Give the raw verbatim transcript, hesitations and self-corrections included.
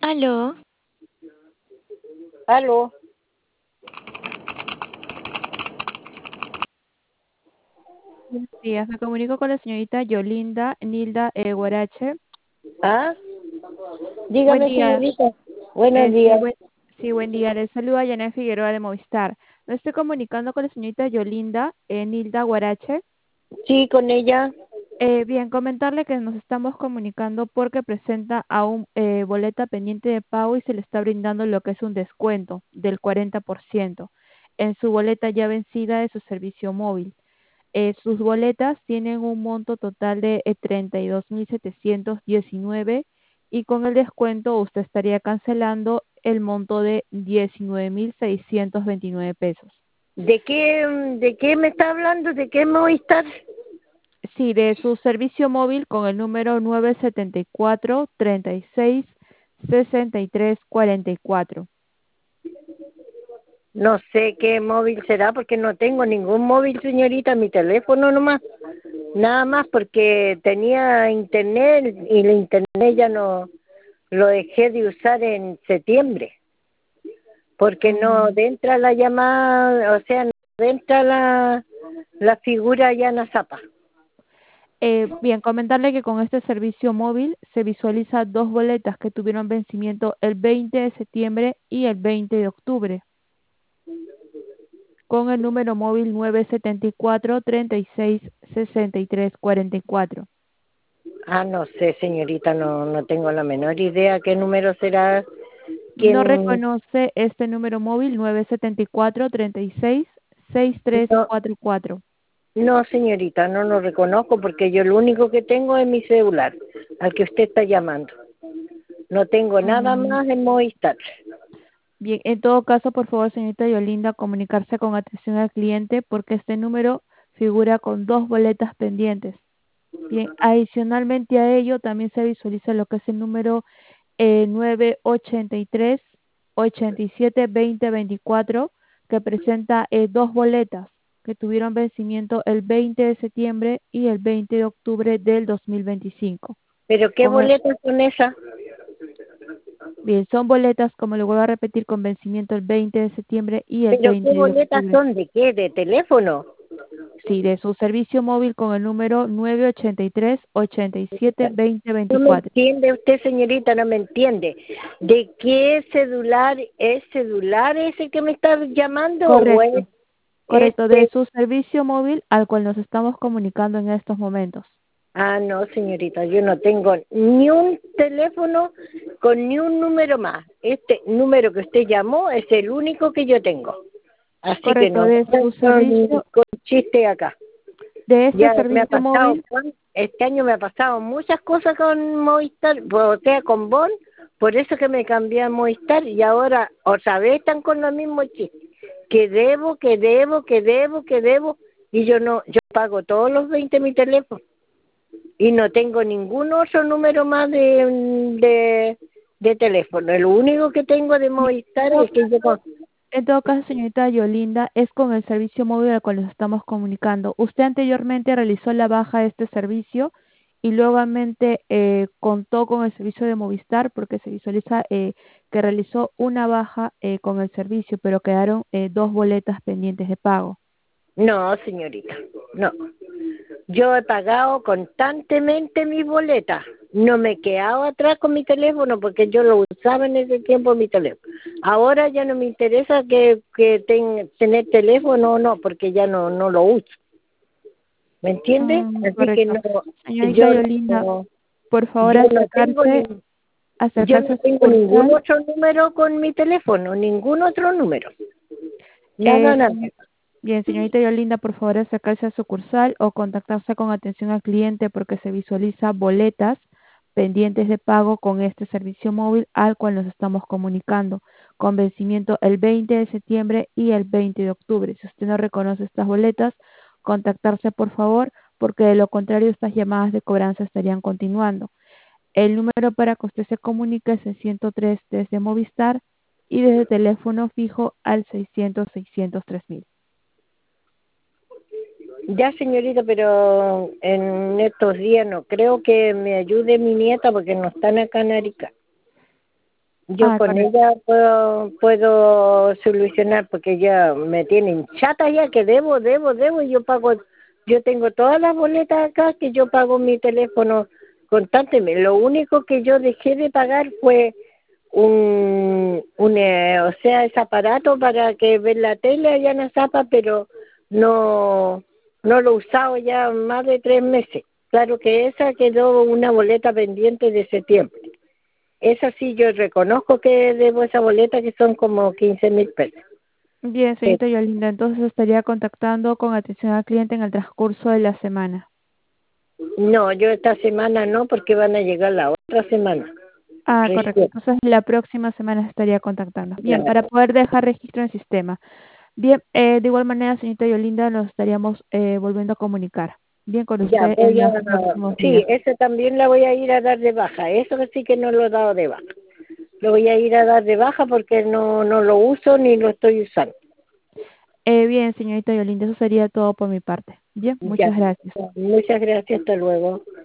Aló. Aló. Buenos días, me comunico con la señorita Yolinda Nilda eh, Guarache. ¿Ah? Buen Dígame, día. señorita. Buenos Eh, sí, días. buen, sí, buen día. Les saluda Yana Figueroa de Movistar. Me estoy comunicando con la señorita Yolinda eh, Nilda Guarache. Sí, con ella. Eh, bien, comentarle que nos estamos comunicando porque presenta aún eh, boleta pendiente de pago y se le está brindando lo que es un descuento del cuarenta por ciento en su boleta ya vencida de su servicio móvil. Eh, sus boletas tienen un monto total de eh, treinta y dos mil setecientos diecinueve y con el descuento usted estaría cancelando el monto de diecinueve mil seiscientos veintinueve pesos. ¿De qué, de qué me está hablando? ¿De qué Movistar? Sí, de su servicio móvil con el número nueve siete cuatro, treinta y seis, sesenta y tres cuarenta y cuatro. No sé qué móvil será porque no tengo ningún móvil, señorita. Mi teléfono nomás. Nada más porque tenía internet y el internet ya no lo dejé de usar en septiembre. Porque no Mm. entra la llamada, o sea, no entra la, la figura ya en la zapa. Eh, bien, comentarle que con este servicio móvil se visualiza dos boletas que tuvieron vencimiento el veinte de septiembre y el veinte de octubre, con el número móvil nueve siete cuatro, treinta y seis, sesenta y tres cuarenta y cuatro. Ah, no sé, señorita, no, no tengo la menor idea qué número será. ¿No ¿Quién? reconoce este número móvil nueve siete cuatro, treinta y seis, sesenta y tres No, cuarenta y cuatro? no, señorita, no lo reconozco porque yo lo único que tengo es mi celular, al que usted está llamando. No tengo nada Mm, más en Movistar. Bien, en todo caso, por favor, señorita Yolinda, comunicarse con atención al cliente porque este número figura con dos boletas pendientes. Bien, adicionalmente a ello también se visualiza lo que es el número eh, nueve ochenta y tres, ochenta y siete, veinte veinticuatro, que presenta eh, dos boletas que tuvieron vencimiento el veinte de septiembre y el veinte de octubre del dos mil veinticinco. ¿Pero qué Con el- boletas son esas? bien, son boletas, como le vuelvo a repetir, con vencimiento el veinte de septiembre y el ¿Pero qué veinte de boletas octubre. son? ¿De qué? ¿De teléfono? Sí, de su servicio móvil con el número nueve ochenta y tres, ochenta y siete, veinte No me veinticuatro. entiende usted, señorita, no me entiende. ¿De qué celular es celular ese que me está llamando o es Correcto. Correcto, de este? su servicio móvil al cual nos estamos comunicando en estos momentos. Ah, no, señorita, yo no tengo ni un teléfono con ni un número más. Este número que usted llamó es el único que yo tengo. Así que Correcto, no de su no, ni servicio, con chiste acá. de este Ya me ha servicio pasado, móvil, Juan, este año me ha pasado muchas cosas con Movistar, o sea, con Bon, por eso que me cambié a Movistar y ahora otra vez están con los mismos chistes. Que debo, que debo, que debo, que debo, y yo no, yo pago todos los veinte mi teléfono y no tengo ningún otro número más de, de, de teléfono. Lo único que tengo de y en Movistar todo es que yo... caso, en todo caso, señorita Yolinda, es con el servicio móvil al cual nos estamos comunicando. Usted anteriormente realizó la baja de este servicio y luego eh, contó con el servicio de Movistar porque se visualiza eh, que realizó una baja eh, con el servicio, pero quedaron eh, dos boletas pendientes de pago. No, señorita, no. Yo he pagado constantemente mis boletas. No me he quedado atrás con mi teléfono porque yo lo usaba en ese tiempo mi teléfono. Ahora ya no me interesa que, que ten, tener teléfono o no, porque ya no, no lo uso. ¿Me entiende? Mm, Así que correcto. no, Señorita yo Yolinda, no, por favor yo no tengo ni, acercarse, yo acercarse no a tengo ningún sucursal. otro número con mi teléfono, ningún otro número. Nada, Eh, nada. señor- bien, señorita Yolinda, por favor acercarse a sucursal o contactarse con atención al cliente porque se visualiza boletas pendientes de pago con este servicio móvil al cual nos estamos comunicando, con vencimiento el veinte de septiembre y el veinte de octubre. Si usted no reconoce estas boletas, contactarse por favor, porque de lo contrario estas llamadas de cobranza estarían continuando. El número para que usted se comunique es el ciento tres desde Movistar y desde teléfono fijo al seiscientos, seiscientos tres mil. Ya, señorita, pero en estos días no creo que me ayude mi nieta porque no están acá en Arica. Yo Ah, con correcto. ella puedo, puedo solucionar porque ya me tienen chata ya que debo, debo, debo y yo pago, yo tengo todas las boletas acá que yo pago mi teléfono constantemente. Lo único que yo dejé de pagar fue un, un eh, o sea, ese aparato para que ver la tele allá en Azapa, pero no, no lo he usado ya más de tres meses. Claro que esa quedó una boleta pendiente de septiembre. Esa sí, yo reconozco que debo esa boleta que son como quince mil pesos. Bien, Eh, señorita Yolinda, entonces estaría contactando con atención al cliente en el transcurso de la semana. no, yo esta semana no, porque van a llegar la otra semana. Ah, correcto. Recién. Entonces la próxima semana estaría contactando. Bien, para Claro. poder dejar registro en el sistema. Bien, eh, de igual manera, señorita Yolinda, nos estaríamos eh, volviendo a comunicar. Bien, con Ya, usted en voy a... los próximos Sí, días. eso también la voy a ir a dar de baja. Eso sí que no lo he dado de baja. Lo voy a ir a dar de baja porque no, no lo uso ni lo estoy usando. Eh, bien, señorita Yolinda, eso sería todo por mi parte. Bien, Ya. muchas gracias. Muchas gracias. Hasta luego.